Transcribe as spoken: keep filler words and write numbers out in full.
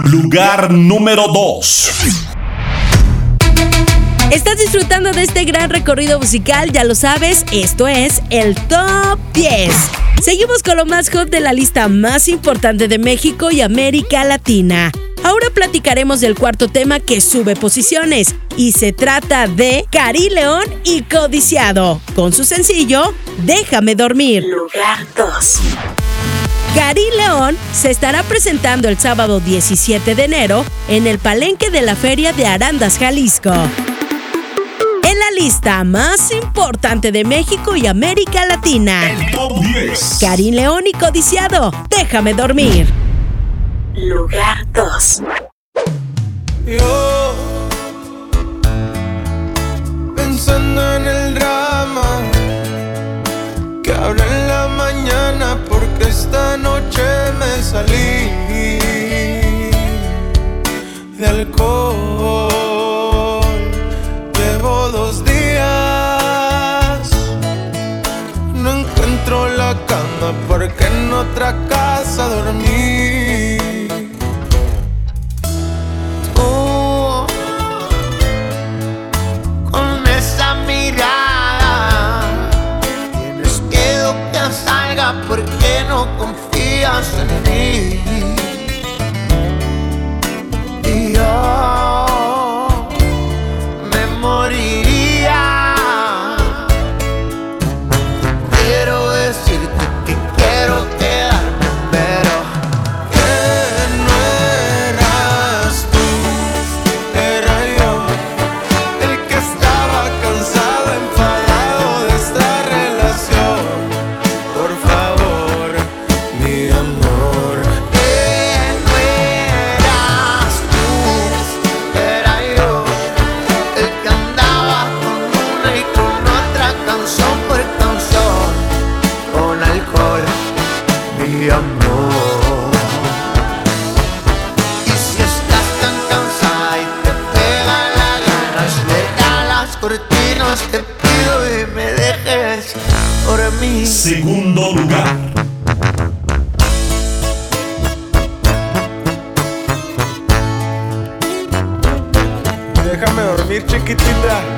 Lugar número dos. ¿Estás disfrutando de este gran recorrido musical? Ya lo sabes, esto es el Top diez. Seguimos con lo más hot de la lista más importante de México y América Latina. Ahora platicaremos del cuarto tema que sube posiciones y se trata de Karí León y Codiciado, con su sencillo Déjame Dormir. Lugar dos. Karí León se estará presentando el sábado diecisiete de enero en el Palenque de la Feria de Arandas, Jalisco. En la lista más importante de México y América Latina. El Top diez. Karí León y Codiciado, Déjame Dormir. Lugar dos. Yo pensando en el drama que habrá en la mañana, porque esta noche me salí de alcohol. Llevo dos días, no encuentro la cama porque en otra casa dormí. Tú, con esa mirada, tienes miedo que salga porque no confías en mí. Y yo me moriría. Quiero decirte que quiero quedarme, pero que no eras tú, era yo el que estaba cansado, enfadado de esta relación. Por favor, mi amor, que no eras tú, era yo el que andaba con una y con otra, canción por canción, con alcohol, mi amor. Y si estás tan cansada y te pega la gana, cierra las cortinas, te pido y me dejes dormir. Segundo lugar. Déjame dormir, chiquitita.